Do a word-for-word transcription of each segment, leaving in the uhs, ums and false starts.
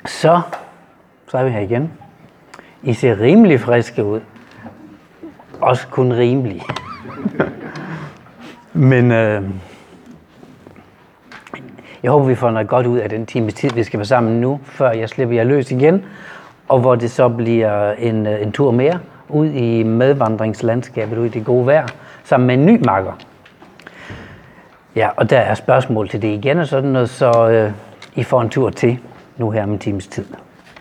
Så, så er vi her igen. I ser rimelig friske ud. Også kun rimelig. Men øh, jeg håber, vi får noget godt ud af den times tid, vi skal være sammen nu, før jeg slipper jer løs igen. Og hvor det så bliver en, en tur mere ud i medvandringslandskabet, ud i det gode vejr, sammen med en ny makker. Ja, og der er spørgsmål til det igen og sådan noget, så øh, I får en tur til nu her om en times tid.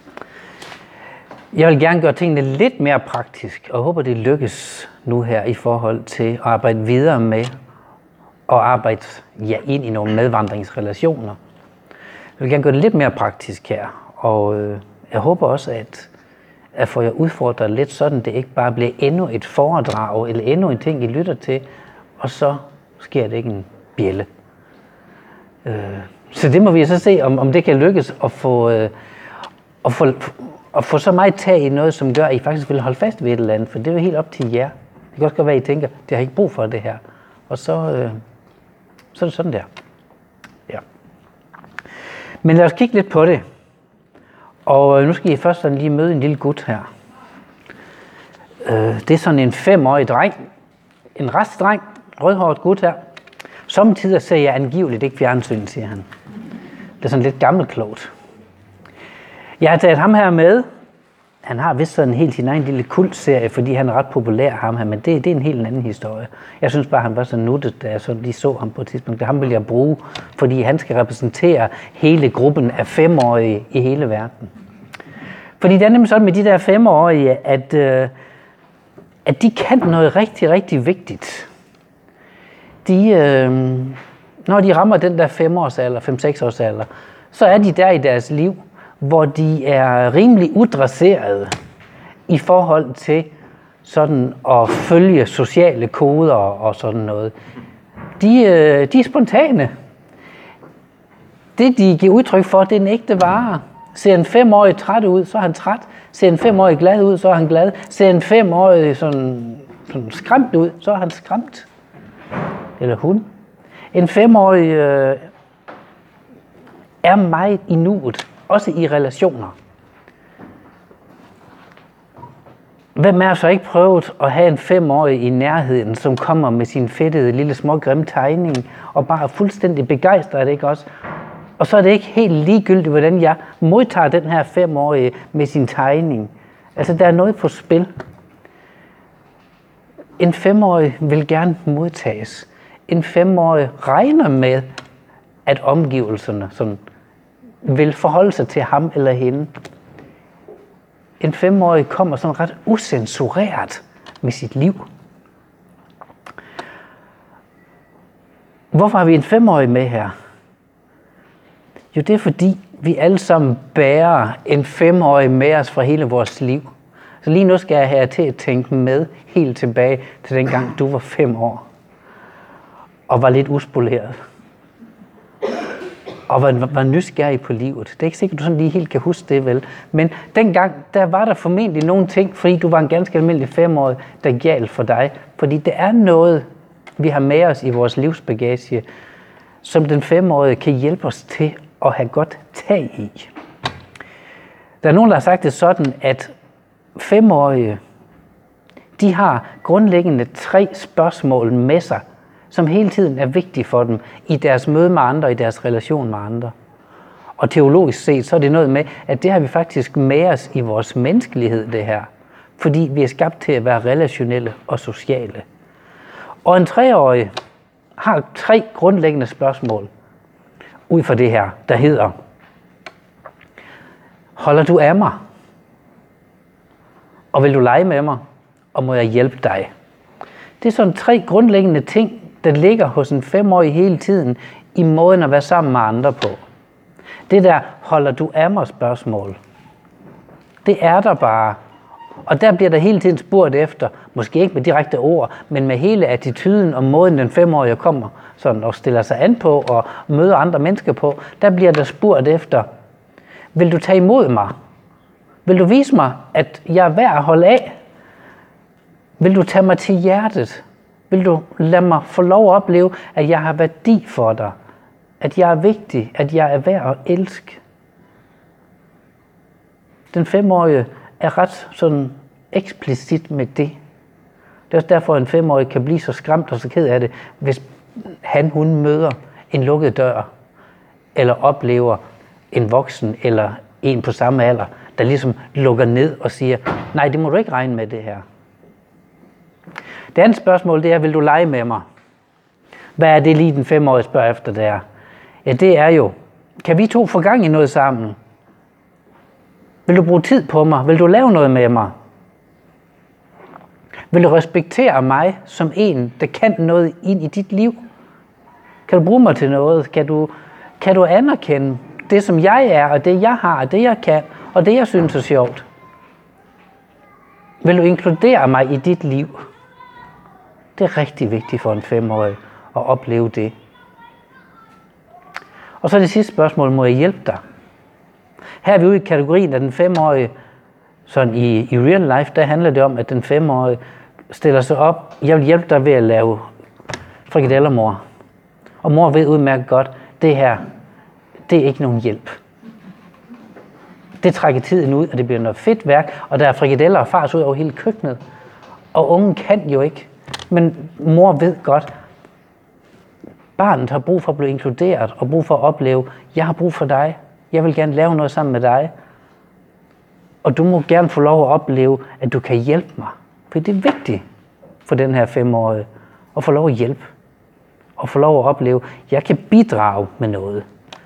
Jeg vil gerne gøre tingene lidt mere praktisk, og håber, det lykkes nu her i forhold til at arbejde videre med og arbejde ja, ind i nogle medvandringsrelationer. Jeg vil gerne gøre det lidt mere praktisk her, og øh, jeg håber også, at, at få jer udfordret lidt, sådan det ikke bare bliver endnu et foredrag, eller endnu en ting, I lytter til, og så sker det ikke en bjælle. Øh, så det må vi så se, om, om det kan lykkes at få, øh, at få, at få så meget tag i noget, som gør, at I faktisk vil holde fast ved et eller andet, for det er jo helt op til jer. Det kan også godt være, at I tænker, det har ikke brug for det her. Og så, øh, så er det sådan der. Ja. Men lad os kigge lidt på det. Og nu skal I først sådan lige møde en lille gut her. Øh, det er sådan en femårig dreng. En restdreng, rødhåret gut her. Sommetider ser jeg angiveligt ikke fjernsyn, siger han. Det er sådan lidt gammelklogt. Jeg har taget ham her med. Han har vist sådan en helt sin egen lille kultserie, fordi han er ret populær, ham her, men det, det er en helt anden historie. Jeg synes bare, han var så nuttet, da jeg så lige så ham på et tidspunkt. Det ham vil jeg bruge, fordi han skal repræsentere hele gruppen af femårige i hele verden. Fordi det er nemlig sådan med de der femårige, at, øh, at de kan noget rigtig, rigtig vigtigt. De, øh, når de rammer den der femårsalder, fem-seks års alder, så er de der i deres liv, hvor de er rimelig udresserede i forhold til sådan at følge sociale koder og sådan noget. De, øh, de er spontane. Det, de giver udtryk for, det er en ægte vare. Ser en femårig træt ud, så er han træt. Ser en femårig glad ud, så er han glad. Ser en femårig sådan, sådan skræmt ud, så er han skræmt. Eller hun. En femårig øh, er meget i nuet. Også i relationer. Hvem er så ikke prøvet at have en femårig i nærheden, som kommer med sin fedtede lille små grimme tegning, og bare er fuldstændig begejstret, ikke også? Og så er det ikke helt ligegyldigt, hvordan jeg modtager den her femårige med sin tegning. Altså, der er noget på spil. En femårig vil gerne modtages. En femårig regner med, at omgivelserne sådan vil forholde sig til ham eller hende. En femårig kommer sådan ret usensureret med sit liv. Hvorfor har vi en femårig med her? Jo, det er fordi, vi alle sammen bærer en femårig med os fra hele vores liv. Så lige nu skal jeg have til at tænke med helt tilbage til dengang, du var fem år. Og var lidt uspoleret. Og var, var nysgerrig på livet. Det er ikke sikkert, du sådan lige helt kan huske det, vel? Men dengang, der var der formentlig nogle ting, fordi du var en ganske almindelig femårig, der gjaldt for dig. Fordi det er noget, vi har med os i vores livsbagage, som den femårige kan hjælpe os til at have godt tag i. Der er nogen, der har sagt det sådan, at femårige, de har grundlæggende tre spørgsmål med sig, som hele tiden er vigtige for dem i deres møde med andre, i deres relation med andre. Og teologisk set, så er det noget med, at det har vi faktisk med os i vores menneskelighed, det her. Fordi vi er skabt til at være relationelle og sociale. Og en treårig har tre grundlæggende spørgsmål ud fra det her, der hedder: holder du af mig? Og vil du lege med mig? Og må jeg hjælpe dig? Det er sådan tre grundlæggende ting, der ligger hos en femårig hele tiden i måden at være sammen med andre på. Det der, holder du af mig spørgsmål, det er der bare. Og der bliver der hele tiden spurgt efter, måske ikke med direkte ord, men med hele attituden og måden den femårige kommer sådan, og stiller sig an på og møder andre mennesker på. Der bliver der spurgt efter, vil du tage imod mig? Vil du vise mig, at jeg er værd at holde af? Vil du tage mig til hjertet? Vil du lade mig få lov at opleve, at jeg har værdi for dig? At jeg er vigtig? At jeg er værd at elske? Den femårige er ret sådan eksplicit med det. Det er også derfor, at en femårig kan blive så skræmt og så ked af det, hvis han, hun møder en lukket dør, eller oplever en voksen eller en på samme alder, der ligesom lukker ned og siger, nej, det må du ikke regne med det her. Det andet spørgsmål, det er, vil du lege med mig? Hvad er det lige den femårige spørger efter der? Ja, det er jo, kan vi to få gang i noget sammen? Vil du bruge tid på mig? Vil du lave noget med mig? Vil du respektere mig som en, der kan noget ind i dit liv? Kan du bruge mig til noget? Kan du, kan du anerkende det, som jeg er, og det, jeg har, og det, jeg kan, og det, jeg synes er sjovt? Vil du inkludere mig i dit liv? Det er rigtig vigtigt for en femårig at opleve det. Og så det sidste spørgsmål, må jeg hjælpe dig? Her er vi ude i kategorien af den femårige, sådan i, i real life, der handler det om, at den femårige stiller sig op, jeg vil hjælpe dig ved at lave frikadeller, mor. Og mor ved udmærket godt, det her, det er ikke nogen hjælp. Det trækker tiden ud, og det bliver noget fedt værk, og der er frikadeller og fars ud over hele køkkenet. Og ungen kan jo ikke, men mor ved godt, barnet har brug for at blive inkluderet, og brug for at opleve, jeg har brug for dig, jeg vil gerne lave noget sammen med dig. Og du må gerne få lov at opleve, at du kan hjælpe mig. For det er vigtigt for den her femårige at få lov at hjælpe. Og få lov at opleve, at jeg kan bidrage med noget.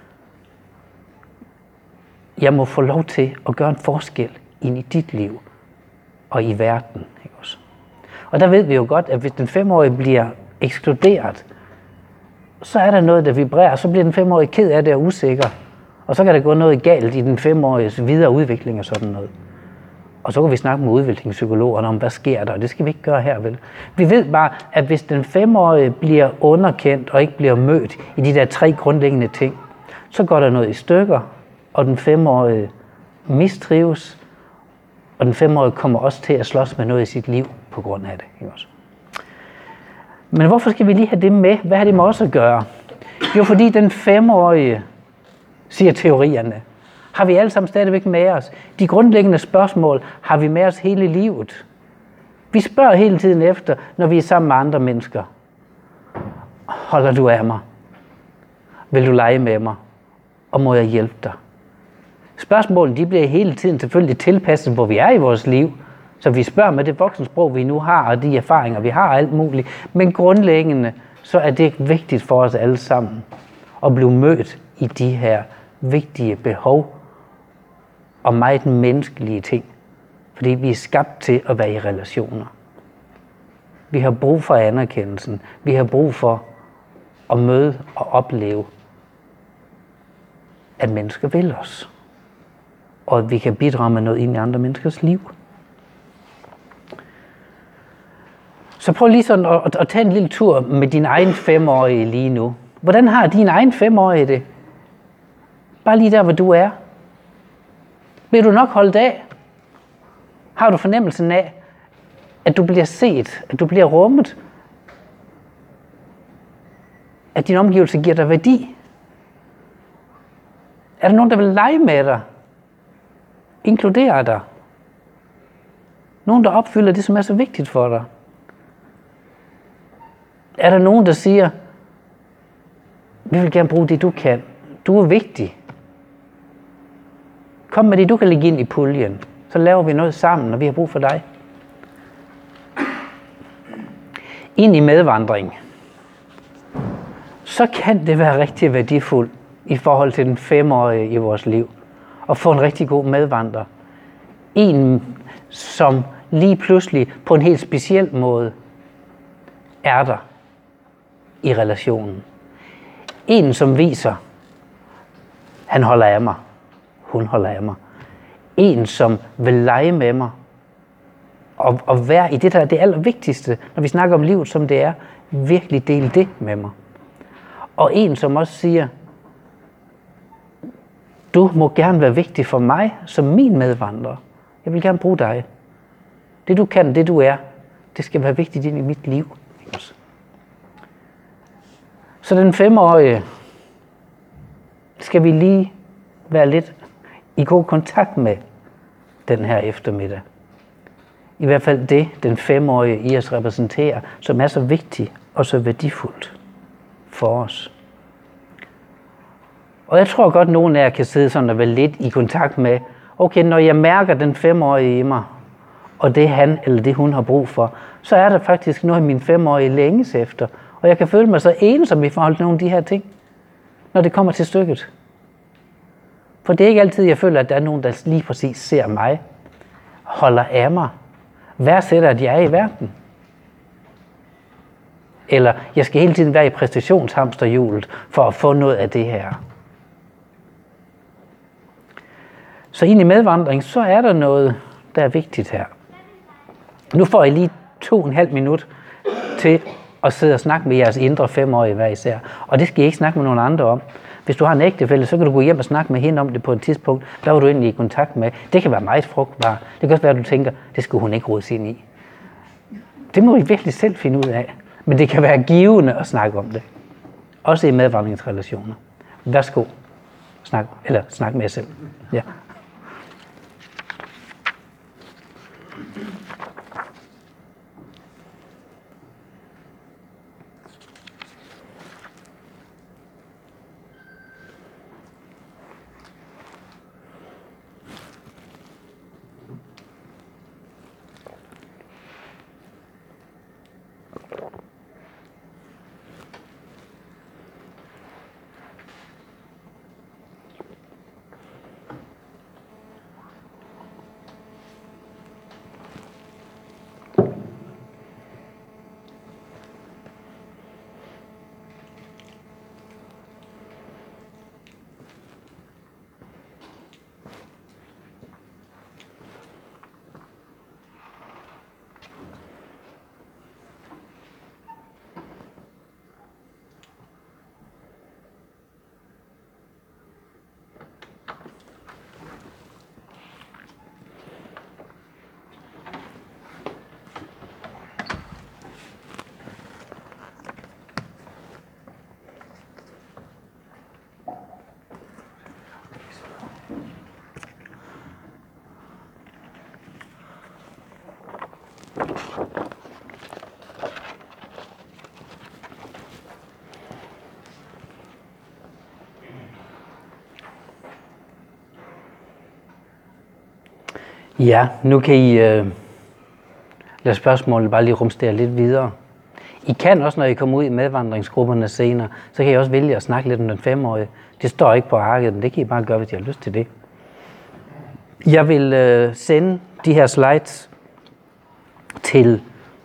Jeg må få lov til at gøre en forskel ind i dit liv og i verden. Ikke også? Og der ved vi jo godt, at hvis den femårige bliver ekskluderet, så er der noget, der vibrerer, så bliver den femårige ked af det og usikker. Og så kan der gå noget galt i den femåriges videre udvikling og sådan noget. Og så kan vi snakke med udviklingspsykologerne om, hvad sker der, og det skal vi ikke gøre her, vel? Vi ved bare, at hvis den femårige bliver underkendt og ikke bliver mødt i de der tre grundlæggende ting, så går der noget i stykker, og den femårige mistrives, og den femårige kommer også til at slås med noget i sit liv på grund af det. Ikke også? Men hvorfor skal vi lige have det med? Hvad har det med os at gøre? Jo, fordi den femårige, siger teorierne, har vi alle sammen stadigvæk med os. De grundlæggende spørgsmål har vi med os hele livet. Vi spørger hele tiden efter, når vi er sammen med andre mennesker. Holder du af mig? Vil du lege med mig? Og må jeg hjælpe dig? Spørgsmålene de bliver hele tiden selvfølgelig tilpasset, hvor vi er i vores liv. Så vi spørger med det voksensprog, vi nu har, og de erfaringer, vi har, alt muligt. Men grundlæggende, så er det vigtigt for os alle sammen at blive mødt i de her vigtige behov og meget menneskelige ting. Fordi vi er skabt til at være i relationer. Vi har brug for anerkendelsen. Vi har brug for at møde og opleve, at mennesker vil os. Og at vi kan bidrage med noget ind i andre menneskers liv. Så prøv lige sådan at, at tage en lille tur med din egen femårige lige nu. Hvordan har din egen femårige det? Bare lige der, hvor du er. Vil du nok holde af? Har du fornemmelsen af, at du bliver set, at du bliver rummet? At din omgivelse giver dig værdi? Er der nogen, der vil lege med dig? Inkludere dig? Nogen, der opfylder det, som er så vigtigt for dig? Er der nogen, der siger, vi vil gerne bruge det, du kan. Du er vigtig. Kom med det, du kan lægge ind i puljen. Så laver vi noget sammen, når vi har brug for dig. Ind i medvandring. Så kan det være rigtig værdifuldt i forhold til den femårige i vores liv. At få en rigtig god medvandrer. En, som lige pludselig på en helt speciel måde er der i relationen. En, som viser, han holder af mig. Hun holder af mig. En, som vil lege med mig. Og, og være i det, der er det allervigtigste, når vi snakker om livet, som det er. Virkelig dele det med mig. Og en, som også siger, du må gerne være vigtig for mig som min medvandrer. Jeg vil gerne bruge dig. Det du kan, det du er, det skal være vigtigt ind i mit liv. Så den femårige skal vi lige være lidt i god kontakt med. den her eftermiddag. I hvert fald det, den femårige i os repræsenterer, som er så vigtigt og så værdifuldt for os. Og jeg tror godt, at nogen af jer kan sidde sådan og være lidt i kontakt med, okay, når jeg mærker den femårige i mig, og det han eller det hun har brug for, så er der faktisk noget, min femårige længes efter. Og jeg kan føle mig så ensom i forhold til nogle af de her ting, når det kommer til stykket. For det er ikke altid, jeg føler, at der er nogen, der lige præcis ser mig, holder af mig, værdsætter, at jeg er i verden. Eller jeg skal hele tiden være i præstationshamsterhjulet for at få noget af det her. Så ind i medvandring, så er der noget, der er vigtigt her. Nu får I lige to og en halv minut til at sidde og snakke med jeres indre femårige hver især. Og det skal I ikke snakke med nogen andre om. Hvis du har en ægtefælle, så kan du gå hjem og snakke med hende om det på et tidspunkt. Der var du egentlig i kontakt med. Det kan være meget frugtbart. Det kan også være, at du tænker, det skulle hun ikke rodes ind i. Det må I virkelig selv finde ud af. Men det kan være givende at snakke om det. Også i medvandringsrelationer. Værsgo. Snak, eller snak med jer selv. Ja. Ja, nu kan I øh, lade spørgsmålet bare lige rumstere lidt videre. I kan også, når I kommer ud i medvandringsgrupperne senere, så kan I også vælge at snakke lidt om den femårige. Det står ikke på arket, men det kan I bare gøre, hvis I har lyst til det. Jeg vil øh, sende de her slides til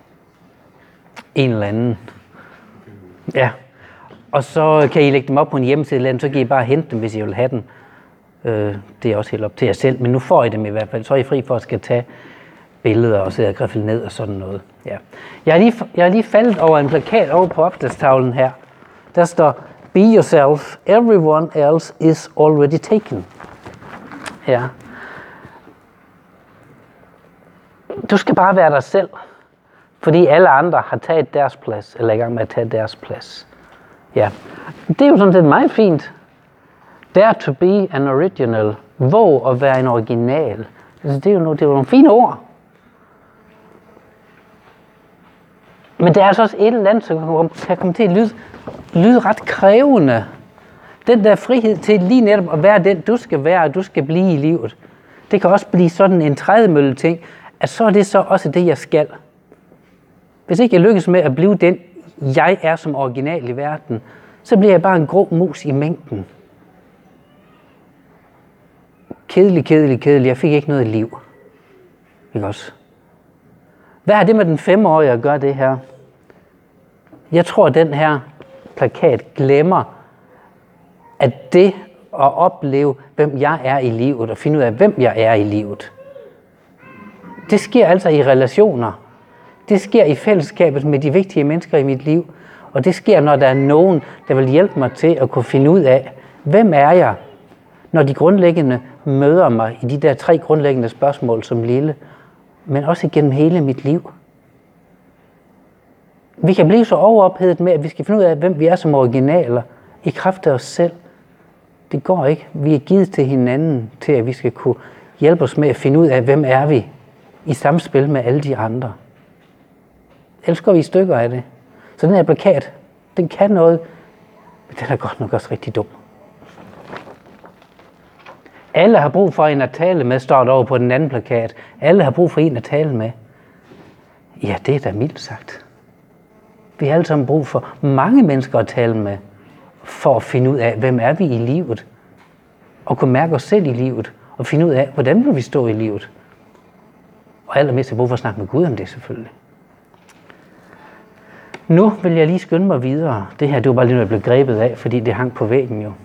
en eller anden. Ja. Og så kan I lægge dem op på en hjemmeside eller andet, så kan I bare hente dem, hvis I vil have den. Øh, det er også helt op til jer selv, men nu får I dem i hvert fald. Så er I fri for at skal tage billeder og sidde og griffel ned og sådan noget. Ja. Jeg har lige, jeg har lige faldet over en plakat over på opslagstavlen her. Der står, be yourself, everyone else is already taken. Ja. Du skal bare være dig selv, fordi alle andre har taget deres plads, eller er i gang med at tage deres plads. Ja. Det er jo sådan set meget fint. Dare to be an original. Våg at være en original. Altså, det er jo nogle, det er jo nogle fine ord. Men det er altså også et eller andet, som kan komme til at lyde, lyde ret krævende. Den der frihed til lige netop at være den, du skal være, og du skal blive i livet. Det kan også blive sådan en trædemølle ting, at så er det så også det, jeg skal. Hvis ikke jeg lykkes med at blive den, jeg er som original i verden, så bliver jeg bare en grå mus i mængden. Kedelig, kedelig, kedelig. Jeg fik ikke noget liv. Ikke også? Hvad har det med den femårige at gøre det her? Jeg tror, at den her plakat glemmer, at det at opleve, hvem jeg er i livet, og finde ud af, hvem jeg er i livet, det sker altså i relationer. Det sker i fællesskabet med de vigtige mennesker i mit liv. Og det sker, når der er nogen, der vil hjælpe mig til at kunne finde ud af, hvem er jeg, når de grundlæggende møder mig i de der tre grundlæggende spørgsmål som lille, men også igennem hele mit liv. Vi kan blive så overophedet med, at vi skal finde ud af, hvem vi er som originaler i kraft af os selv. Det går ikke. Vi er givet til hinanden, til at vi skal kunne hjælpe os med at finde ud af, hvem er vi i samspil med alle de andre. Ellers går vi i stykker af det. Så den her plakat, den kan noget, men den er godt nok også rigtig dum. Alle har brug for en at tale med, står der over på den anden plakat. Alle har brug for en at tale med. Ja, det er da mildt sagt. Vi har alle sammen brug for mange mennesker at tale med, for at finde ud af, hvem er vi i livet, og kunne mærke os selv i livet, og finde ud af, hvordan vil vi stå i livet. Og allermest har brug for at snakke med Gud om det selvfølgelig. Nu vil jeg lige skynde mig videre. Det her, det var bare lige noget, jeg blev grebet af, fordi det hang på væggen jo.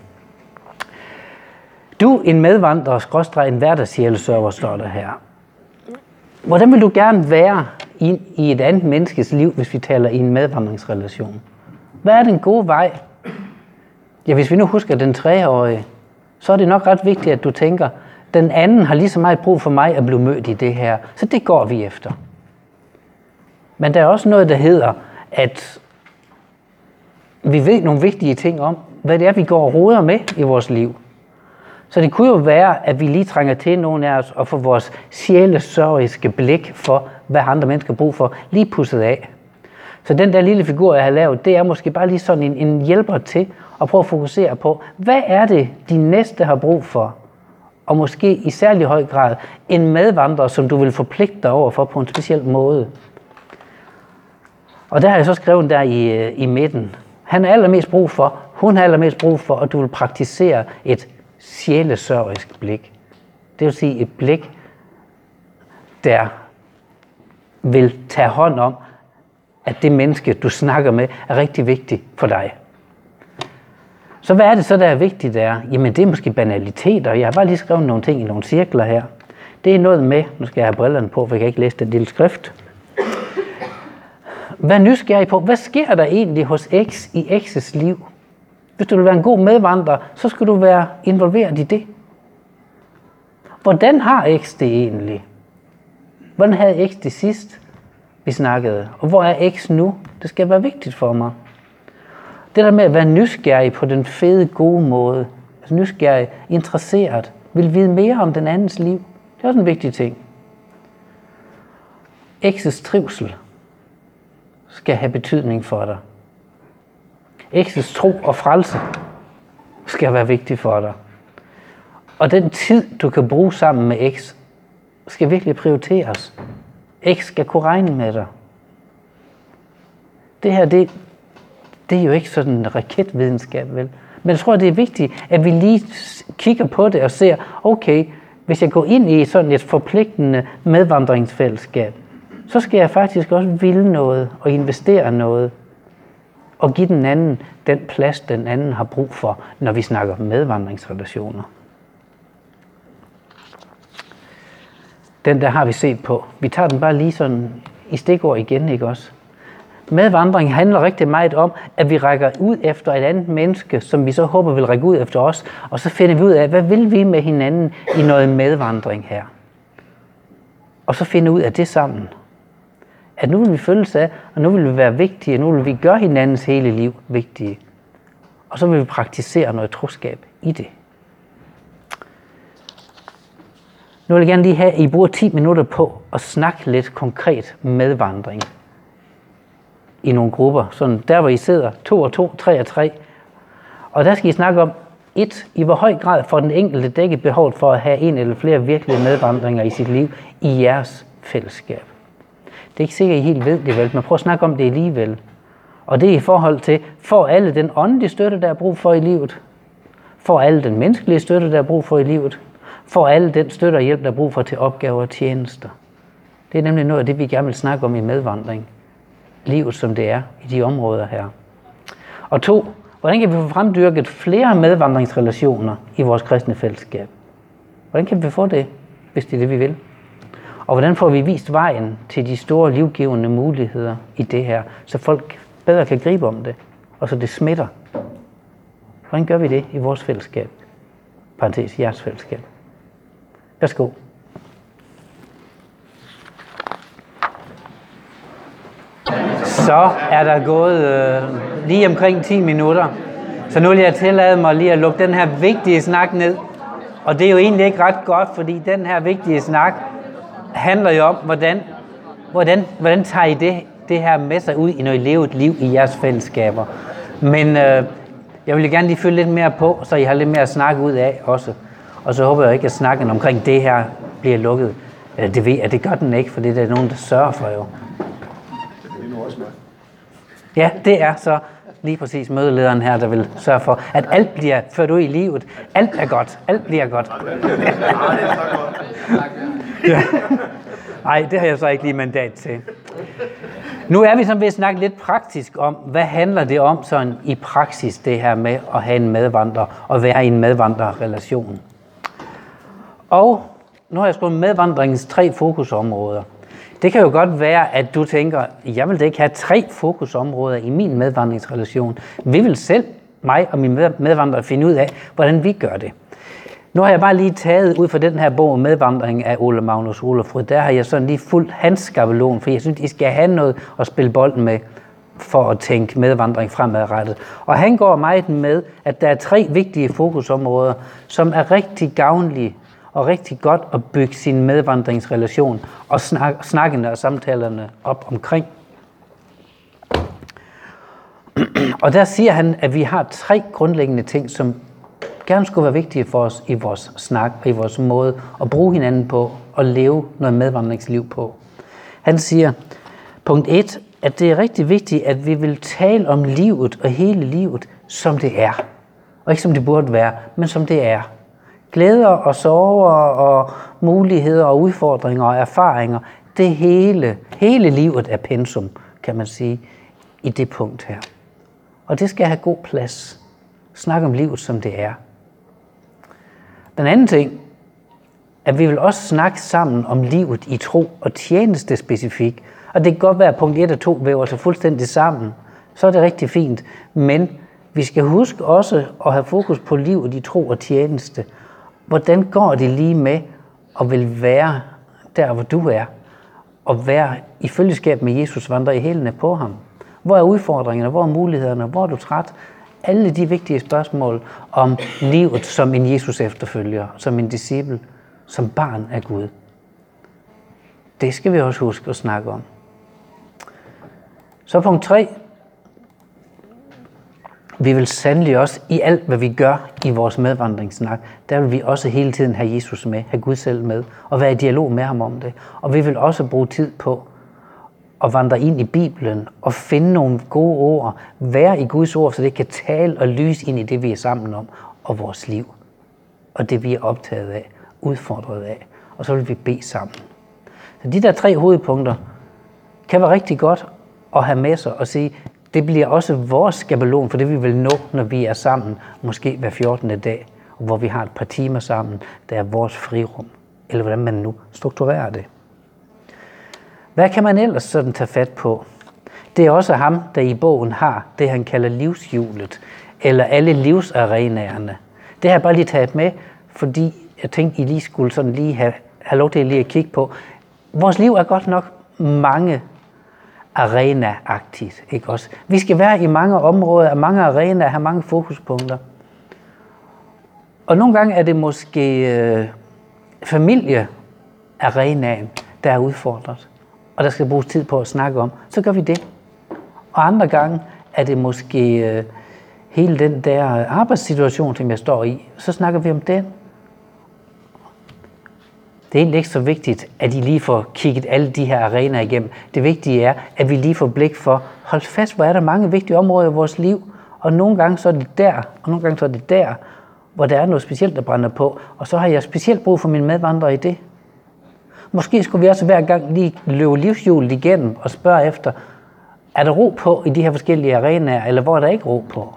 Du, en medvandrer, skråstreg en hverdagssjælesørger, står der her. Hvordan vil du gerne være i, i et andet menneskes liv, hvis vi taler i en medvandringsrelation? Hvad er den gode vej? Ja, hvis vi nu husker den treårige, så er det nok ret vigtigt, at du tænker, den anden har lige så meget brug for mig at blive mødt i det her, så det går vi efter. Men der er også noget, der hedder, at vi ved nogle vigtige ting om, hvad det er, vi går og roder med i vores liv. Så det kunne jo være, at vi lige trænger til nogle af os og får vores sjælesørgiske blik for, hvad andre mennesker har brug for, lige pusset af. Så den der lille figur, jeg har lavet, det er måske bare lige sådan en, en hjælper til at prøve at fokusere på, hvad er det, de næste har brug for? Og måske i særlig høj grad en medvandrer, som du vil forpligte dig over for på en speciel måde. Og der har jeg så skrevet der i, i midten. Han har allermest brug for, hun har allermest brug for, at du vil praktisere et sjælesørgisk blik. Det vil sige et blik, der vil tage hånd om, at det menneske, du snakker med, er rigtig vigtigt for dig. Så hvad er det så, der er vigtigt der? Jamen det er måske banaliteter. Jeg har bare lige skrevet nogle ting i nogle cirkler her. Det er noget med, nu skal jeg have brillerne på, for jeg kan ikke læse den lille skrift. Vær nysgerrig på, hvad sker der egentlig hos X i X's liv? Hvis du vil være en god medvandrer, så skal du være involveret i det. Hvordan har X det egentlig? Hvordan havde X det sidst, vi snakkede? Og hvor er X nu? Det skal være vigtigt for mig. Det der med at være nysgerrig på den fede, gode måde, altså nysgerrig, interesseret, vil vide mere om den andens liv, det er også en vigtig ting. X's trivsel skal have betydning for dig. X's tro og frelse skal være vigtig for dig. Og den tid, du kan bruge sammen med X, skal virkelig prioriteres. X skal kunne regne med dig. Det her, det, det er jo ikke sådan en raketvidenskab, vel? Men jeg tror, det er vigtigt, at vi lige kigger på det og ser, okay, hvis jeg går ind i sådan et forpligtende medvandringsfællesskab, så skal jeg faktisk også ville noget og investere noget og give den anden den plads, den anden har brug for, når vi snakker medvandringsrelationer. Den der har vi set på. Vi tager den bare lige sådan i stikord igen, ikke også? Medvandring handler rigtig meget om, at vi rækker ud efter et andet menneske, som vi så håber vil række ud efter os, og så finder vi ud af, hvad vil vi med hinanden i noget medvandring her? Og så finder ud af det sammen. At nu vil vi følges af, og nu vil vi være vigtige, og nu vil vi gøre hinandens hele liv vigtige. Og så vil vi praktisere noget troskab i det. Nu vil jeg gerne lige have, at I bruger ti minutter på at snakke lidt konkret medvandring i nogle grupper. Sådan der, hvor I sidder, to og to, tre og tre. Og der skal I snakke om, et, i hvor høj grad får den enkelte dækket behovet for at have en eller flere virkelige medvandringer i sit liv i jeres fællesskab. Det er ikke sikkert, at I helt ved det vel, men prøv at snakke om det alligevel. Og det er i forhold til, får alle den åndelige støtte, der er brug for i livet? Får alle den menneskelige støtte, der er brug for i livet? Får alle den støtte og hjælp, der er brug for til opgaver og tjenester? Det er nemlig noget af det, vi gerne vil snakke om i medvandring. Livet, som det er i de områder her. Og to, hvordan kan vi få fremdyrket flere medvandringsrelationer i vores kristne fællesskab? Hvordan kan vi få det, hvis det er det, vi vil? Og hvordan får vi vist vejen til de store livgivende muligheder i det her, så folk bedre kan gribe om det, og så det smitter? Hvordan gør vi det i vores fællesskab? Parentes, jeres fællesskab. Værsgo. Så er der gået øh, lige omkring ti minutter. Så nu vil jeg tillade mig lige at lukke den her vigtige snak ned. Og det er jo egentlig ikke ret godt, fordi den her vigtige snak handler jo om, hvordan, hvordan, hvordan tager I det, det her med sig ud i noget levet liv i jeres fællesskaber. Men øh, jeg vil gerne lige følge lidt mere på, så I har lidt mere at snakke ud af også. Og så håber jeg ikke, at snakken omkring det her bliver lukket. Det ved jeg, det gør den ikke, for det er der nogen, der sørger for jo. Ja, det er så lige præcis mødelederen her, der vil sørge for, at alt bliver ført ud i livet. Alt er godt. Alt bliver godt. Ja. Nej, det har jeg så ikke lige mandat til. Nu er vi så ved at snakke lidt praktisk om, hvad handler det om sådan i praksis, det her med at have en medvandrer og være i en medvandrerrelation. Og nu har jeg skrevet medvandringens tre fokusområder. Det kan jo godt være, at du tænker, jeg vil da ikke have tre fokusområder i min medvandringsrelation. Vi vil selv, mig og mine medvandrere, finde ud af, hvordan vi gør det. Nu har jeg bare lige taget ud fra den her bog Medvandring af Ole Magnus Olofrud. Der har jeg sådan lige fuldt hans skabelon, for jeg synes, I skal have noget at spille bolden med for at tænke medvandring fremadrettet. Og han går meget med, at der er tre vigtige fokusområder, som er rigtig gavnlige og rigtig godt at bygge sin medvandringsrelation og snak, snakkene og samtalerne op omkring. Og der siger han, at vi har tre grundlæggende ting, som gerne skulle være vigtige for os i vores snak og i vores måde at bruge hinanden på og leve noget medvandringsliv på. Han siger, punkt et, at det er rigtig vigtigt, at vi vil tale om livet og hele livet, som det er. Og ikke som det burde være, men som det er. Glæder og sorger og muligheder og udfordringer og erfaringer, det hele, hele livet er pensum, kan man sige, i det punkt her. Og det skal have god plads. Snak om livet, som det er. Den anden ting, at vi vil også snakke sammen om livet i tro og tjeneste specifikt. Og det kan godt være, at punkt et og to væver sig fuldstændig sammen. Så er det rigtig fint. Men vi skal huske også at have fokus på livet i tro og tjeneste. Hvordan går det lige med at vil være der, hvor du er? Og være i følgeskab med Jesus, vandre i hælene på ham? Hvor er udfordringerne? Hvor er mulighederne? Hvor er du træt? Alle de vigtige spørgsmål om livet som en Jesus efterfølger, som en disciple, som barn af Gud. Det skal vi også huske at snakke om. Så punkt tre. Vi vil sandelig også i alt, hvad vi gør i vores medvandringssnak, der vil vi også hele tiden have Jesus med, have Gud selv med, og være i dialog med ham om det. Og vi vil også bruge tid på at vandre ind i Bibelen og finde nogle gode ord, være i Guds ord, så det kan tale og lyse ind i det, vi er sammen om, og vores liv. Og det, vi er optaget af, udfordret af. Og så vil vi bede sammen. Så de der tre hovedpunkter kan være rigtig godt at have med sig og sige, det bliver også vores skabelon for det, vi vil nå, når vi er sammen, måske hver fjortende dag, hvor vi har et par timer sammen, der er vores frirum, eller hvordan man nu strukturerer det. Hvad kan man ellers sådan tage fat på? Det er også ham, der i bogen har det, han kalder livshjulet, eller alle livsarenaerne. Det har jeg bare lige taget med, fordi jeg tænkte, I lige skulle sådan lige have, have lov til lige at kigge på. Vores liv er godt nok mange arena-agtigt, ikke også? Vi skal være i mange områder, mange arenaer, have mange fokuspunkter. Og nogle gange er det måske øh, familiearenaen, der er udfordret, og der skal bruges tid på at snakke om. Så gør vi det. Og andre gange er det måske øh, hele den der arbejdssituation, som jeg står i. Så snakker vi om den. Det er egentlig ikke så vigtigt, at I lige får kigget alle de her arenaer igennem. Det vigtige er, at vi lige får blik for, hold fast, hvor er der mange vigtige områder i vores liv, og nogle gange så er det der, og nogle gange så er det der, hvor der er noget specielt, der brænder på, og så har jeg specielt brug for mine medvandrere i det. Måske skulle vi også hver gang lige løbe livshjulet igennem og spørge efter, er der ro på i de her forskellige arenaer, eller hvor er der ikke ro på?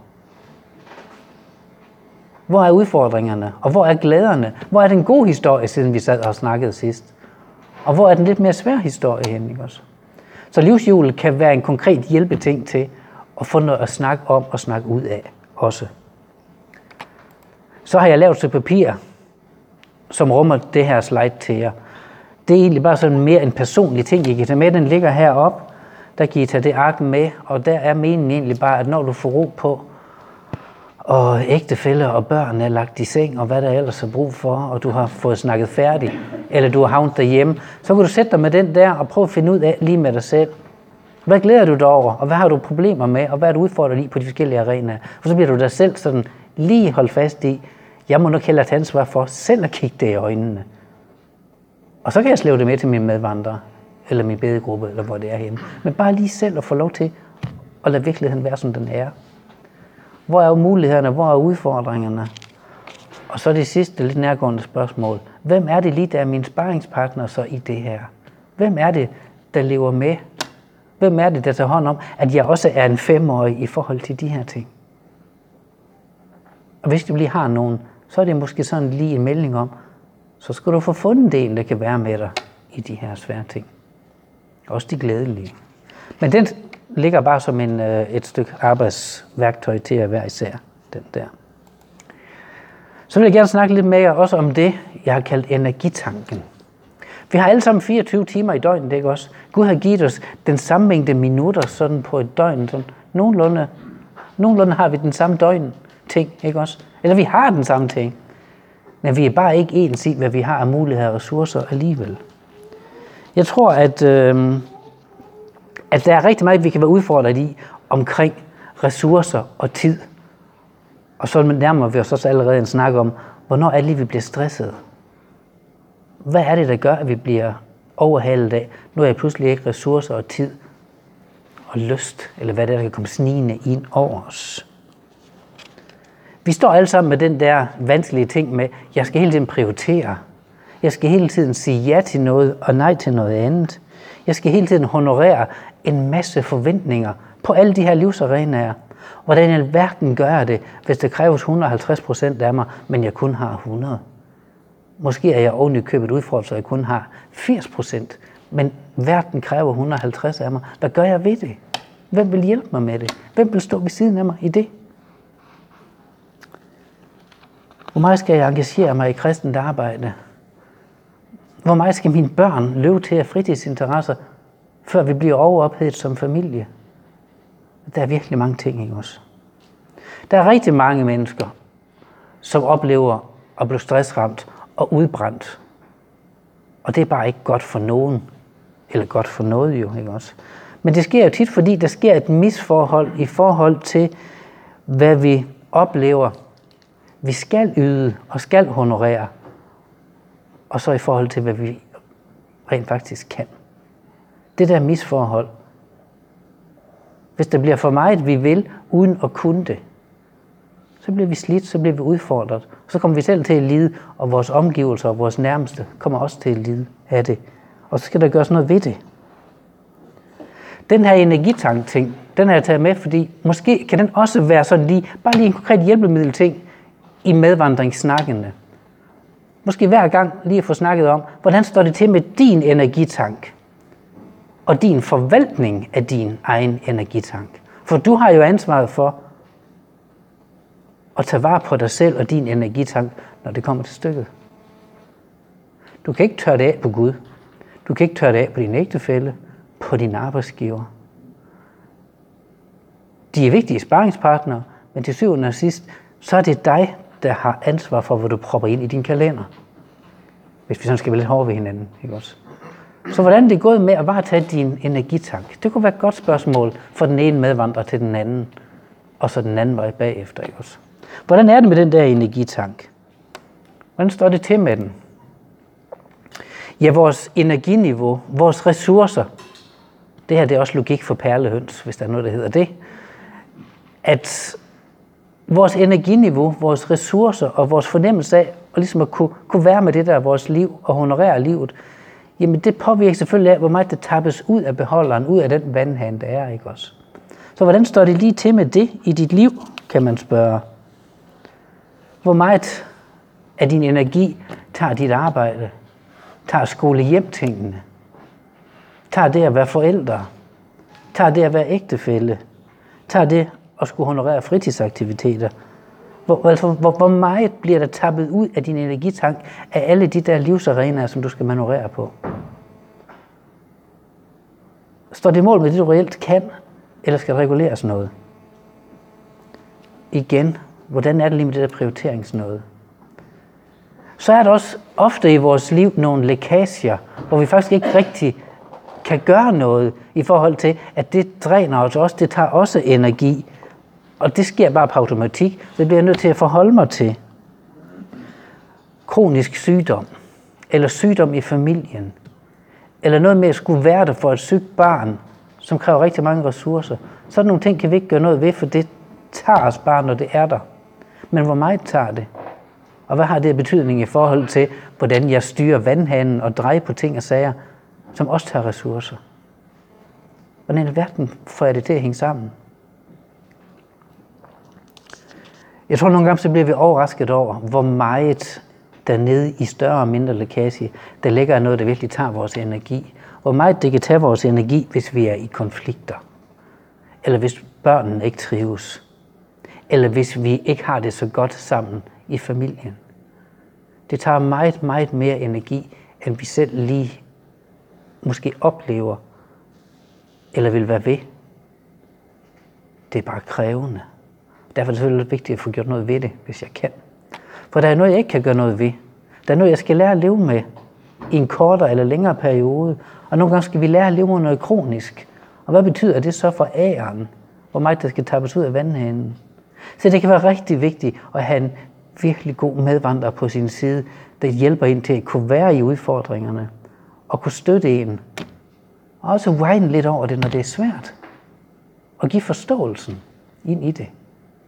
Hvor er udfordringerne? Og hvor er glæderne? Hvor er den gode historie, siden vi sad og snakkede sidst? Og hvor er den lidt mere svær historie hen, ikke også? Så livshjulet kan være en konkret hjælpeting til at få noget at snakke om og snakke ud af også. Så har jeg lavet et papir, som rummer det her slide til jer. Det er egentlig bare sådan mere en personlig ting, I kan tage med. Den ligger heroppe. Der kan I tage det ark med, og der er meningen egentlig bare, at når du får ro på, og ægtefæller og børn er lagt i seng, og hvad der ellers er brug for, og du har fået snakket færdigt, eller du har havnet derhjemme, så kan du sætte dig med den der og prøve at finde ud af lige med dig selv. Hvad glæder du dig over, og hvad har du problemer med, og hvad er du udfordret i på de forskellige arenaer? For så bliver du dig selv sådan lige holdt fast i, jeg må nok hellere tage ansvar for selv at kigge det i øjnene. Og så kan jeg slæve det med til mine medvandrere, eller min bedegruppe, eller hvor det er henne. Men bare lige selv at få lov til at lade virkeligheden være, som den er. Hvor er mulighederne, hvor er udfordringerne? Og så det sidste lidt nærgående spørgsmål. Hvem er det lige, der er min sparringspartner så i det her? Hvem er det, der lever med? Hvem er det, der tager hånd om, at jeg også er en femårig i forhold til de her ting? Og hvis du lige har nogen, så er det måske sådan lige en melding om, så skal du få fundet en, der kan være med dig i de her svære ting. Også de glædelige. Men den ligger bare som en, et stykke arbejdsværktøj til at være især, den der. Så vil jeg gerne snakke lidt med jer også om det, jeg har kaldt energitanken. Vi har alle sammen fireogtyve timer i døgnet, ikke også? Gud har givet os den samme mængde minutter sådan på et døgn. Sådan nogenlunde, nogenlunde har vi den samme døgn ting, ikke også? Eller vi har den samme ting. Men vi er bare ikke ens i, hvad vi har af muligheder og ressourcer alligevel. Jeg tror, at, øh, at der er rigtig meget, vi kan være udfordret i omkring ressourcer og tid. Og så nærmer vi os også allerede en snak om, hvornår er det lige, vi bliver stresset? Hvad er det, der gør, at vi bliver overhalet af? Nu er jeg pludselig ikke ressourcer og tid og lyst, eller hvad det er, der kan komme snigende ind over os. Vi står alle sammen med den der vanskelige ting med, jeg skal hele tiden prioritere. Jeg skal hele tiden sige ja til noget og nej til noget andet. Jeg skal hele tiden honorere en masse forventninger på alle de her livsarenaer. Hvordan i alverden gør jeg det, hvis det kræves et hundrede og halvtreds procent af mig, men jeg kun har hundrede? Måske er jeg oven i købet udfordret, så jeg kun har firs procent, men verden kræver et hundrede og halvtreds af mig. Hvad gør jeg ved det? Hvem vil hjælpe mig med det? Hvem vil stå ved siden af mig i det? Hvor meget skal jeg engagere mig i kristent arbejde? Hvor meget skal mine børn løbe til af fritidsinteresser, før vi bliver overophedet som familie? Der er virkelig mange ting, ikke også? Der er rigtig mange mennesker, som oplever at blive stressramt og udbrændt. Og det er bare ikke godt for nogen, eller godt for noget jo, ikke også? Men det sker jo tit, fordi der sker et misforhold i forhold til, hvad vi oplever, vi skal yde og skal honorere, og så i forhold til, hvad vi rent faktisk kan. Det der misforhold. Hvis det bliver for meget, vi vil, uden at kunne det, så bliver vi slidt, så bliver vi udfordret. Så kommer vi selv til at lide, og vores omgivelser og vores nærmeste kommer også til at lide af det. Og så skal der gøres noget ved det. Den her energitank-ting, den har jeg taget med, fordi måske kan den også være sådan lige, bare lige en konkret hjælpemiddel-ting i medvandringssnakkene. Måske hver gang lige at få snakket om, hvordan står det til med din energitank og din forvaltning af din egen energitank. For du har jo ansvaret for at tage vare på dig selv og din energitank, når det kommer til stykket. Du kan ikke tørre det af på Gud. Du kan ikke tørre det af på din ægtefælle, på din arbejdsgiver. De er vigtige sparringspartnere, men til syvende og sidst, så er det dig, der har ansvar for, hvad du propper ind i din kalender. Hvis vi sådan skal være lidt hårde ved hinanden, ikke også? Så hvordan er det gået med at bare tage din energitank? Det kunne være et godt spørgsmål for den ene medvandrer til den anden, og så den anden vej bagefter, ikke også? Hvordan er det med den der energitank? Hvordan står det til med den? Ja, vores energiniveau, vores ressourcer, det her det er også logik for perlehøns, hvis der er noget, der hedder det, at vores energiniveau, vores ressourcer og vores fornemmelse af at, ligesom at kunne, kunne være med det der vores liv og honorere livet, jamen det påvirker selvfølgelig af, hvor meget det tappes ud af beholderen, ud af den vandhane, der er, ikke også? Så hvordan står det lige til med det i dit liv, kan man spørge. Hvor meget af din energi tager dit arbejde, tager skole hjem tingene, tager det at være forældre, tager det at være ægtefælle, tager det at skulle honorere fritidsaktiviteter. Hvor, altså, hvor, hvor meget bliver der tappet ud af din energitank af alle de der livsarenaer, som du skal manøvrere på? Står det i mål med det, du reelt kan, eller skal der reguleres noget? Igen, hvordan er det lige med det der prioriteringsnåde? Så er der også ofte i vores liv nogle lækager, hvor vi faktisk ikke rigtig kan gøre noget i forhold til, at det dræner os også, det tager også energi. Og det sker bare på automatik, så det bliver jeg nødt til at forholde mig til. Kronisk sygdom, eller sygdom i familien, eller noget med at skulle være der for et sygt barn, som kræver rigtig mange ressourcer. Sådan nogle ting kan vi ikke gøre noget ved, for det tager os bare, når det er der. Men hvor meget tager det? Og hvad har det betydning i forhold til, hvordan jeg styrer vandhanen og drejer på ting og sager, som også tager ressourcer? Hvordan i verden får jeg det til at hænge sammen? Jeg tror nogle gange, så bliver vi overrasket over, hvor meget dernede i større og mindre lækage, der ligger noget, der virkelig tager vores energi. Hvor meget det kan tage vores energi, hvis vi er i konflikter. Eller hvis børnene ikke trives. Eller hvis vi ikke har det så godt sammen i familien. Det tager meget, meget mere energi, end vi selv lige måske oplever, eller vil være ved. Det er bare krævende. Derfor er det selvfølgelig vigtigt at få gjort noget ved det, hvis jeg kan. For der er noget, jeg ikke kan gøre noget ved. Der er noget, jeg skal lære at leve med i en kortere eller længere periode. Og nogle gange skal vi lære at leve med noget kronisk. Og hvad betyder det så for æren? Hvor meget der skal tappes ud af vandhanen? Så det kan være rigtig vigtigt at have en virkelig god medvandrer på sin side, der hjælper en til at kunne være i udfordringerne og kunne støtte en. Og også whine lidt over det, når det er svært. Og give forståelsen ind i det.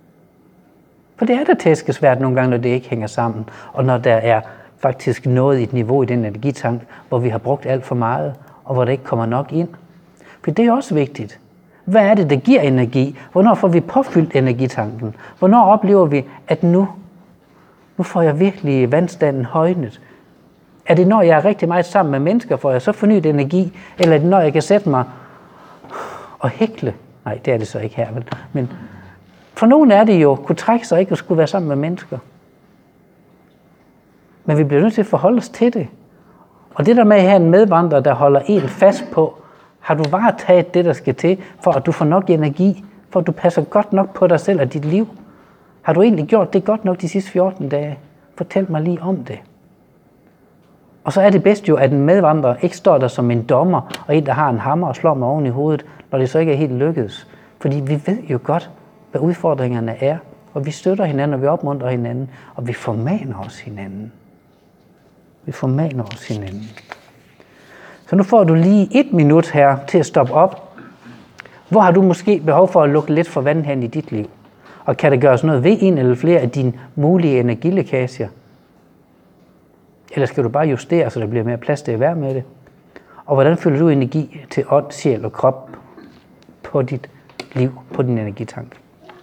For det er da tæskesvært nogle gange, når det ikke hænger sammen, og når der er faktisk noget i et niveau i den energitank, hvor vi har brugt alt for meget, og hvor der ikke kommer nok ind. For det er også vigtigt. Hvad er det, der giver energi? Hvornår får vi påfyldt energitanken? Hvornår oplever vi, at nu, nu får jeg virkelig vandstanden højnet? Er det, når jeg er rigtig meget sammen med mennesker, får jeg så fornyet energi? Eller er det, når jeg kan sætte mig og hækle? Nej, det er det så ikke her, vel? Men for nogen er det jo, kunne trække sig ikke at skulle være sammen med mennesker. Men vi bliver nødt til at forholde os til det. Og det der med at have en medvandrer, der holder en fast på, har du varetaget det, der skal til, for at du får nok energi, for at du passer godt nok på dig selv og dit liv? Har du egentlig gjort det godt nok de sidste fjorten dage? Fortæl mig lige om det. Og så er det bedst jo, at en medvandrer ikke står der som en dommer, og en, der har en hammer og slår mig oven i hovedet, når det så ikke er helt lykkedes. Fordi vi ved jo godt, hvad udfordringerne er, og vi støtter hinanden, og vi opmuntrer hinanden, og vi formaner os hinanden. Vi formaner os hinanden. Så nu får du lige et minut her til at stoppe op. Hvor har du måske behov for at lukke lidt for vandhanen i dit liv? Og kan der gøres noget ved en eller flere af dine mulige energilækager? Eller skal du bare justere, så der bliver mere plads til at være med det? Og hvordan følger du energi til ånd, sjæl og krop på dit liv, på din energitank?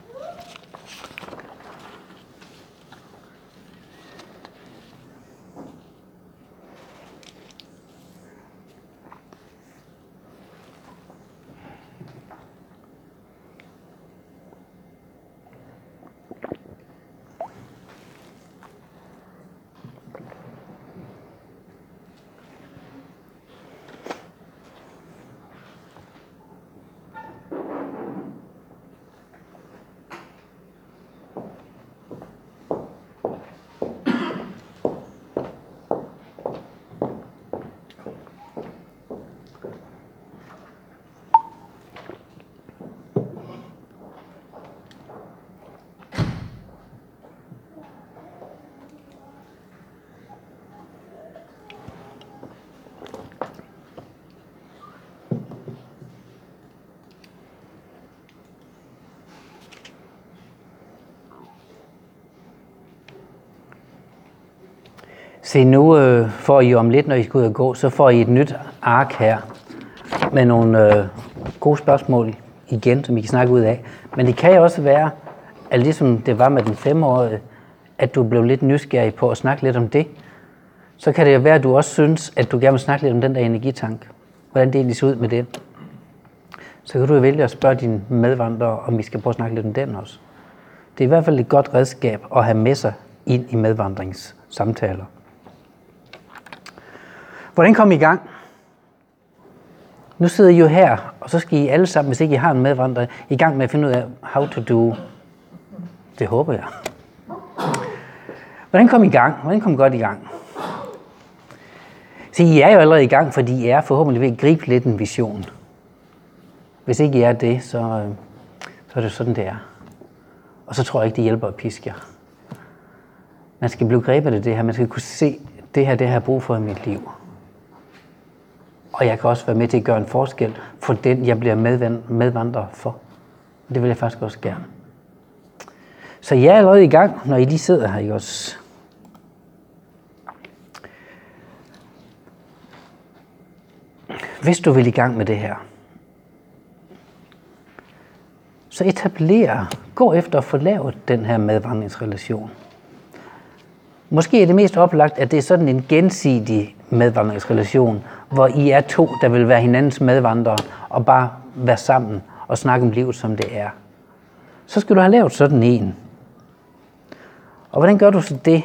Se, nu øh, får I om lidt, når I skal ud og gå, så får I et nyt ark her med nogle øh, gode spørgsmål igen, som I kan snakke ud af. Men det kan jo også være, at ligesom det var med den femårige, at du blev lidt nysgerrig på at snakke lidt om det. Så kan det jo være, at du også synes, at du gerne vil snakke lidt om den der energitank. Hvordan det egentlig ser ud med det. Så kan du jo vælge at spørge dine medvandrere, om vi skal prøve at snakke lidt om den også. Det er i hvert fald et godt redskab at have med sig ind i medvandringssamtaler. Hvordan kom I i gang? Nu sidder I jo her, og så skal I alle sammen, hvis ikke I har en medvandrer, i gang med at finde ud af, how to do Det håber jeg. Hvordan kom I gang? Hvordan kom I godt i gang? Så I er jo allerede i gang, fordi I er forhåbentlig ved at gribe lidt en vision. Hvis ikke I er det, så, så er det sådan, det er. Og så tror jeg ikke, det hjælper at piske jer. Man skal blive grebet af det her. Man skal kunne se, det her, det har jeg brug for i mit liv. Og jeg kan også være med til at gøre en forskel for den, jeg bliver medvandrer for. Det vil jeg faktisk også gerne. Så jeg er allerede i gang, når I lige sidder her, ikke også? Hvis du vil i gang med det her, så etabler, gå efter at få lavet den her medvandringsrelation. Måske er det mest oplagt, at det er sådan en gensidig medvandringsrelation, hvor I er to, der vil være hinandens medvandrere, og bare være sammen og snakke om livet, som det er. Så skal du have lavet sådan en. Og hvordan gør du så det?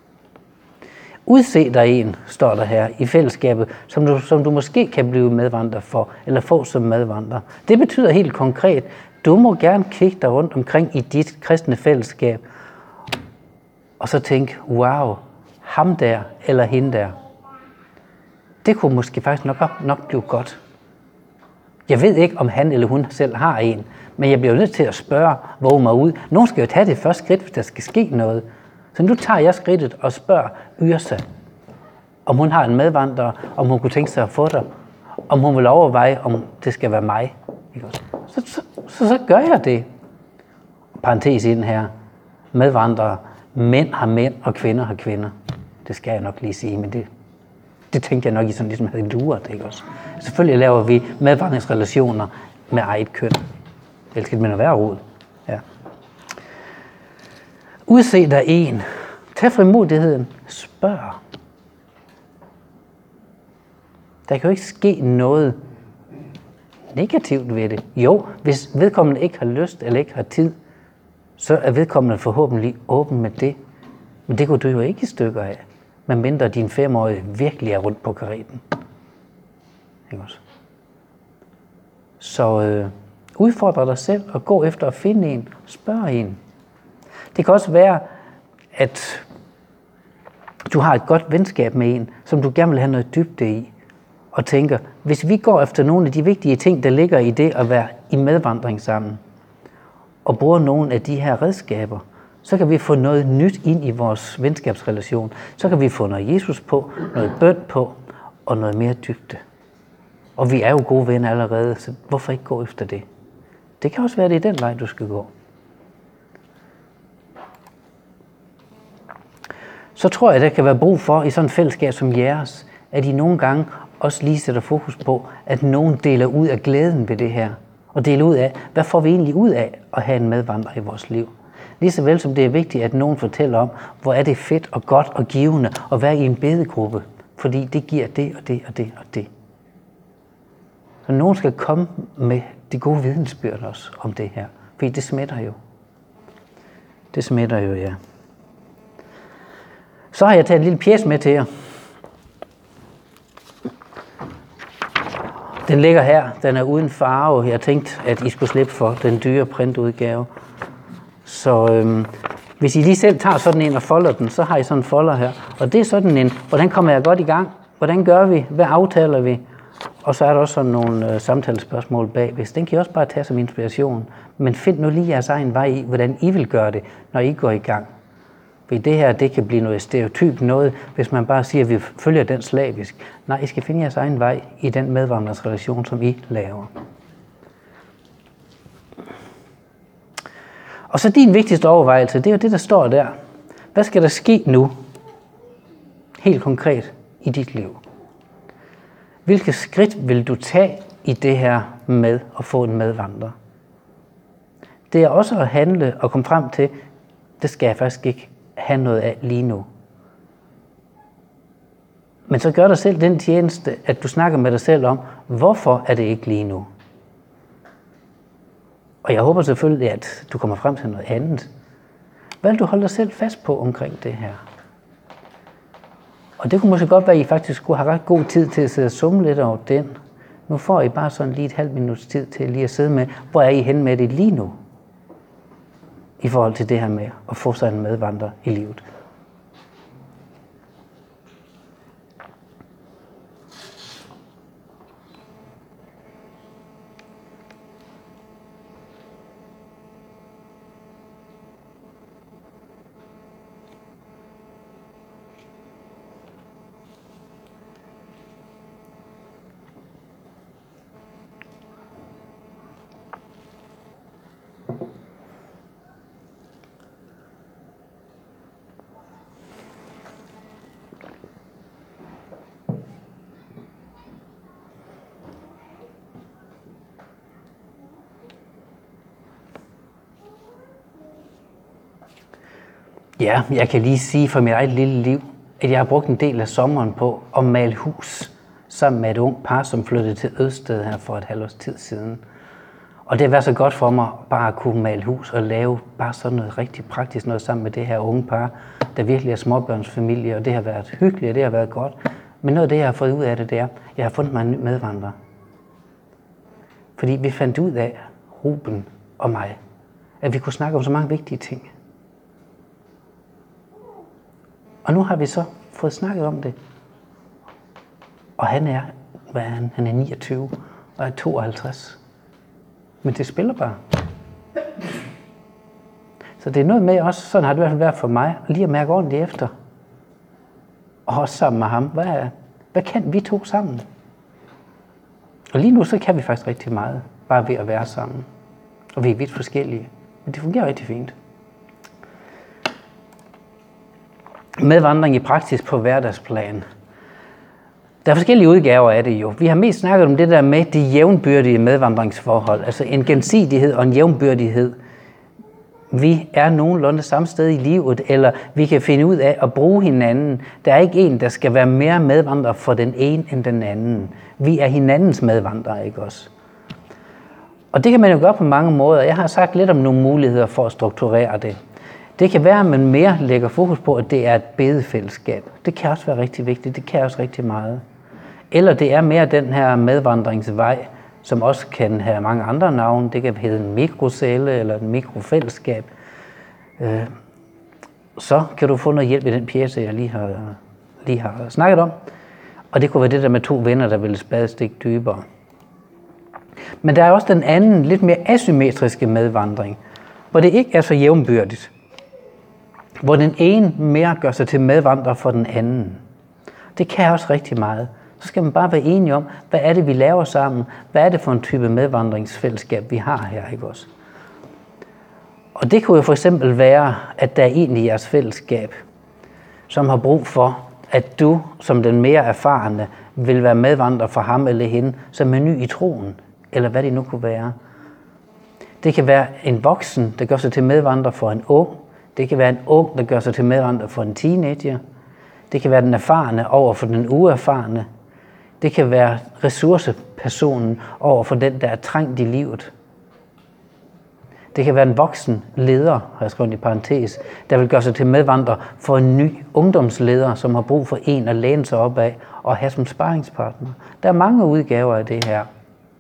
Udse dig en, står der her i fællesskabet, som du, som du måske kan blive medvandrer for, eller få som medvandrer. Det betyder helt konkret, du må gerne kigge dig rundt omkring i dit kristne fællesskab, og så tænke, wow, ham der eller hende der, det kunne måske faktisk nok, nok blive godt. Jeg ved ikke, om han eller hun selv har en, men jeg bliver nødt til at spørge, våge mig ud. Nogen skal jo tage det første skridt, hvis der skal ske noget. Så nu tager jeg skridtet og spørger Yrsa, om hun har en medvandrer, om hun kunne tænke sig at få dig, om hun vil overveje, om det skal være mig. Så, så, så, så gør jeg det. Parentes i den her. Medvandrere. Mænd har mænd, og kvinder har kvinder. Det skal jeg nok lige sige, men det, det tænkte jeg nok, I sådan ligesom havde luret, ikke også? Selvfølgelig laver vi medvandringsrelationer med eget køn. Ellers skal det med at være rod. Ja. Udse dig en. Tag frimodigheden. Spørg. Der kan jo ikke ske noget negativt ved det. Jo, hvis vedkommende ikke har lyst eller ikke har tid, så er vedkommende forhåbentlig åben med det. Men det kunne du jo ikke i stykker af, medmindre din femårige virkelig er rundt på kareten. Ikke også? Så øh, udfordre dig selv og gå efter at finde en. Spørg en. Det kan også være, at du har et godt venskab med en, som du gerne vil have noget dybde i, og tænker, hvis vi går efter nogle af de vigtige ting, der ligger i det at være i medvandring sammen, og bruger nogle af de her redskaber, så kan vi få noget nyt ind i vores venskabsrelation. Så kan vi få noget Jesus på, noget bøn på, og noget mere dybde. Og vi er jo gode venner allerede, så hvorfor ikke gå efter det? Det kan også være, det er den vej, du skal gå. Så tror jeg, der kan være brug for, i sådan et fællesskab som jeres, at I nogle gange også lige sætter fokus på, at nogen deler ud af glæden ved det her. Og deler ud af, hvad får vi egentlig ud af at have en medvandrer i vores liv. Lige så vel som det er vigtigt, at nogen fortæller om, hvor er det fedt og godt og givende at være i en bedegruppe. Fordi det giver det og det og det og det. Så nogen skal komme med de gode vidensbyrd også om det her. Fordi det smitter jo. Det smitter jo, ja. Så har jeg taget en lille pjece med til jer. Den ligger her. Den er uden farve. Jeg tænkte, at I skulle slippe for den dyre printudgave. Så øhm, hvis I lige selv tager sådan en og folder den, så har I sådan en folder her. Og det er sådan en, hvordan kommer jeg godt i gang? Hvordan gør vi? Hvad aftaler vi? Og så er der også sådan nogle øh, samtalespørgsmål bagved. Den kan I også bare tage som inspiration. Men find nu lige jeres egen vej i, hvordan I vil gøre det, når I går i gang. For det her, det kan blive noget stereotyp noget, hvis man bare siger, at vi følger den slavisk. Nej, I skal finde jeres egen vej i den medvandringsrelation, som I laver. Og så din vigtigste overvejelse, det er jo det, der står der. Hvad skal der ske nu, helt konkret, i dit liv? Hvilke skridt vil du tage i det her med at få en medvandrer? Det er også at handle og komme frem til, det skal jeg faktisk ikke have noget af lige nu. Men så gør dig selv den tjeneste, at du snakker med dig selv om, hvorfor er det ikke lige nu? Og jeg håber selvfølgelig, at du kommer frem til noget andet. Hvad vil du holde dig selv fast på omkring det her? Og det kunne måske godt være, at I faktisk skulle have ret god tid til at sidde og summe lidt over den. Nu får I bare sådan lige et halvt minuts tid til lige at sidde med, hvor er I henne med det lige nu? i forhold til det her med at få sig en medvandrer i livet. Ja, jeg kan lige sige for mit eget lille liv, at jeg har brugt en del af sommeren på at male hus sammen med et ungt par, som flyttede til Ødsted her for et halvt års tid siden. Og det har været så godt for mig bare at kunne male hus og lave bare sådan noget rigtig praktisk noget sammen med det her unge par, der virkelig er småbørnsfamilie, og det har været hyggeligt, og det har været godt. Men noget af det, jeg har fået ud af det, det er, at jeg har fundet mig en ny medvandrer. Fordi vi fandt ud af, Ruben og mig, at vi kunne snakke om så mange vigtige ting. Og nu har vi så fået snakket om det. Og han er, hvad er han? Han er niogtyve og er tooghalvtreds. Men det spiller bare. Så det er noget med også, sådan har det i hvert fald været for mig, lige at mærke ordentligt efter. Og også sammen med ham. Hvad, er, hvad kan vi to sammen? Og lige nu så kan vi faktisk rigtig meget, bare ved at være sammen. Og vi er vidt forskellige. Men det fungerer rigtig fint. Medvandring i praksis på hverdagsplan. Der er forskellige udgaver af det jo. Vi har mest snakket om det der med de jævnbyrdige medvandringsforhold, altså en gensidighed og en jævnbyrdighed. Vi er nogenlunde samme sted i livet, eller vi kan finde ud af at bruge hinanden. Der er ikke en, der skal være mere medvandrer for den ene end den anden. Vi er hinandens medvandrere, ikke også? Og det kan man jo gøre på mange måder. Jeg har sagt lidt om nogle muligheder for at strukturere det. Det kan være, at man mere lægger fokus på, at det er et bedefællesskab. Det kan også være rigtig vigtigt. Det kan også rigtig meget. Eller det er mere den her medvandringsvej, som også kan have mange andre navne. Det kan hedde en mikrocelle eller en mikrofællesskab. Så kan du få noget hjælp i den pjece, jeg lige har, lige har snakket om. Og det kunne være det der med to venner, der vil spadestik dybere. Men der er også den anden, lidt mere asymmetriske medvandring, hvor det ikke er så jævnbyrdigt. Hvor den ene mere gør sig til medvandrer for den anden. Det kan også rigtig meget. Så skal man bare være enige om, hvad er det, vi laver sammen? Hvad er det for en type medvandringsfællesskab, vi har her, ikke også? Og det kunne jo for eksempel være, at der er en i jeres fællesskab, som har brug for, at du, som den mere erfarne, vil være medvandrer for ham eller hende, som er ny i troen, eller hvad det nu kunne være. Det kan være en voksen, der gør sig til medvandrer for en ung. Det kan være en ung, der gør sig til medvandrer for en teenager. Det kan være den erfarne over for den uerfarne. Det kan være ressourcepersonen over for den, der er trængt i livet. Det kan være en voksen leder, har jeg skrevet i parentes, der vil gøre sig til medvandrer for en ny ungdomsleder, som har brug for en at læne sig op af og have som sparringspartner. Der er mange udgaver af det her.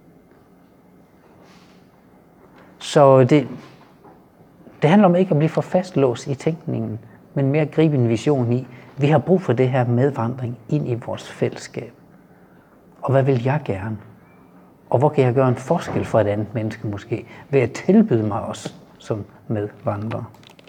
Så det, det handler om ikke at blive for fastlåst i tænkningen, men mere at gribe en vision i, vi har brug for det her medvandring ind i vores fællesskab. Og hvad vil jeg gerne? Og hvor kan jeg gøre en forskel for et andet menneske måske, ved at tilbyde mig også som medvandrer?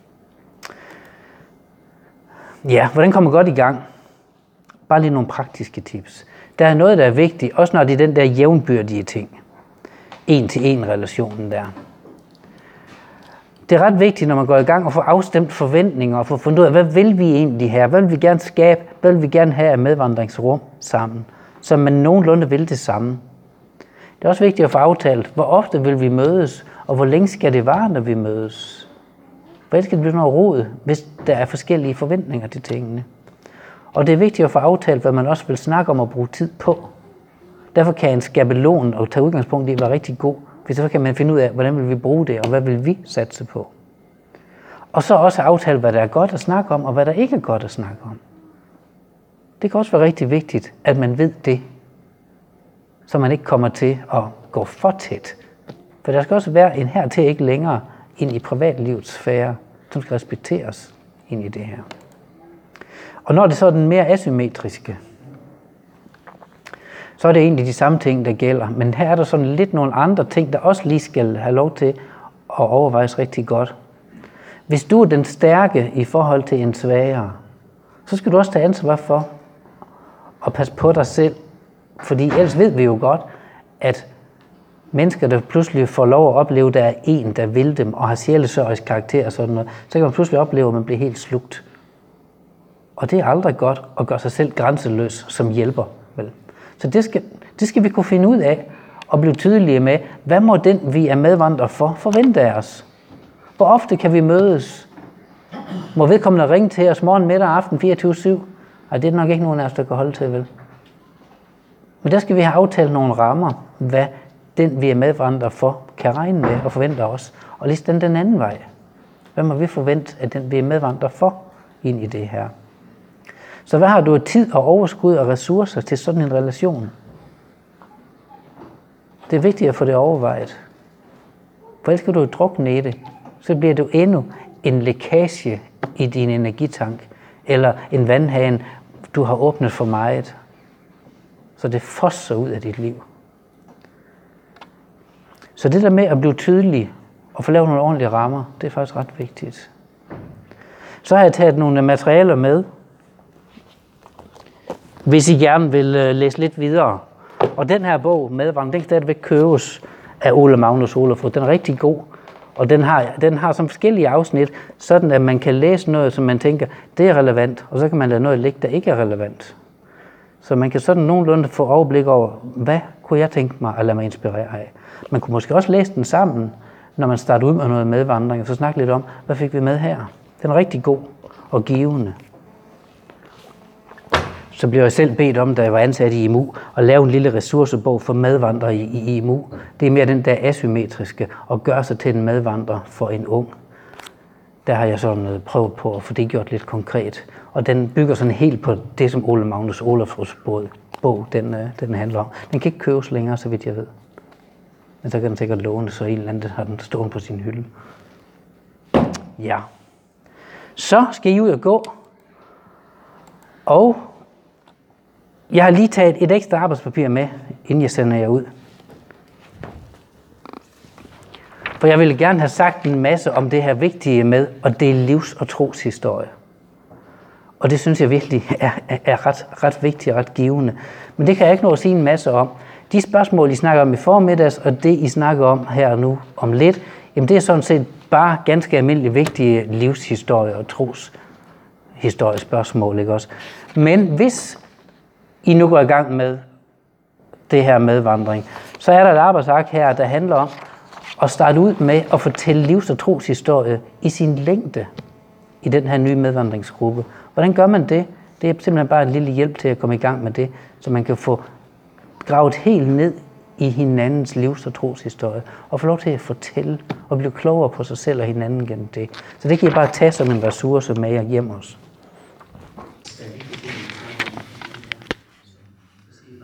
Ja, hvordan kommer godt i gang? Bare lige nogle praktiske tips. Der er noget, der er vigtigt, også når det er den der jævnbyrdige ting. En-til-en relationen der. Det er ret vigtigt, når man går i gang og får afstemt forventninger og får fundet ud af, hvad vil vi egentlig her? Hvad vil vi gerne skabe? Hvad vil vi gerne have af medvandringsrum sammen? Så man nogenlunde vil det samme. Det er også vigtigt at få aftalt, hvor ofte vil vi mødes, og hvor længe skal det vare, når vi mødes? For ellers skal det blive noget rod, hvis der er forskellige forventninger til tingene. Og det er vigtigt at få aftalt, hvad man også vil snakke om at bruge tid på. Derfor kan en skabelon og tage udgangspunkt i være rigtig god, for så kan man finde ud af, hvordan vil vi bruge det, og hvad vil vi satse på. Og så også aftale, hvad der er godt at snakke om, og hvad der ikke er godt at snakke om. Det kan også være rigtig vigtigt, at man ved det, så man ikke kommer til at gå for tæt. For der skal også være en her til ikke længere ind i privatlivets sfære, som skal respekteres ind i det her. Og når det så er den mere asymmetriske, så er det egentlig de samme ting, der gælder. Men her er der sådan lidt nogle andre ting, der også lige skal have lov til at overvejes rigtig godt. Hvis du er den stærke i forhold til en svagere, så skal du også tage ansvar for at passe på dig selv. Fordi ellers ved vi jo godt, at mennesker, der pludselig får lov at opleve, at der er en, der vil dem, og har sjælesørgerisk karakter og sådan noget, så kan man pludselig opleve, at man bliver helt slugt. Og det er aldrig godt at gøre sig selv grænseløs som hjælper. Vel? Så det skal, det skal vi kunne finde ud af, og blive tydelige med, hvad må den, vi er medvandrer for, forvente af os? Hvor ofte kan vi mødes? Må vedkommende ringe til os morgen, middag og aften fireogtyve syv? Ej, det er nok ikke nogen af os, der kan holde til, vel? Men der skal vi have aftalt nogle rammer, hvad den, vi er medvandrer for, kan regne med og forvente os. Og lige den den anden vej. Hvad må vi forvente, at den, vi er medvandrer for, ind i det her? Så hvad har du af tid og overskud og ressourcer til sådan en relation? Det er vigtigt at få det overvejet. For ellers skal du drukne i det, så bliver du endnu en lækage i din energitank, eller en vandhane, du har åbnet for meget, så det fosser ud af dit liv. Så det der med at blive tydelig og få lavet nogle ordentlige rammer, det er faktisk ret vigtigt. Så har jeg taget nogle materialer med, hvis I gerne vil læse lidt videre. Og den her bog, Medvandring, den kan stadigvæk købes af Ole Magnus Olafur. Den er rigtig god, og den har, den har som forskellige afsnit, sådan at man kan læse noget, som man tænker, det er relevant, og så kan man lade noget ligge, der ikke er relevant. Så man kan sådan nogenlunde få overblik over, hvad kunne jeg tænke mig at lade mig inspirere af. Man kunne måske også læse den sammen, når man starter ud med noget medvandring, og så snakke lidt om, hvad fik vi med her. Den er rigtig god og givende. Så blev jeg selv bedt om, da jeg var ansat i I M U, at lave en lille ressourcebog for medvandrere i, i I M U. Det er mere den der asymmetriske, og gøre sig til en medvandrer for en ung. Der har jeg sådan prøvet på at få det gjort lidt konkret. Og den bygger sådan helt på det, som Ole Magnus Olafurs bog, den, den handler om. Den kan ikke købes længere, så vidt jeg ved. Men så kan den sikkert låne, så en eller anden har den stående på sin hylde. Ja. Så skal I ud og gå. Og jeg har lige taget et ekstra arbejdspapir med, inden jeg sender jer ud. For jeg ville gerne have sagt en masse om det her vigtige med at dele livs- og troshistorie. Og det synes jeg virkelig er, er, er ret, ret vigtigt og ret givende. Men det kan jeg ikke nå at sige en masse om. De spørgsmål, I snakker om i formiddags, og det, I snakker om her nu om lidt, jamen det er sådan set bare ganske almindelige vigtige livshistorie og troshistoriespørgsmål, ikke også? Men hvis I nu går i gang med det her medvandring, så er der et arbejdsark her, der handler om at starte ud med at fortælle livs- og troshistorie i sin længde i den her nye medvandringsgruppe. Hvordan gør man det? Det er simpelthen bare en lille hjælp til at komme i gang med det, så man kan få gravet helt ned i hinandens livs- og troshistorie, og få lov til at fortælle og blive klogere på sig selv og hinanden gennem det. Så det kan I bare tage som en ressource med jer hjem også.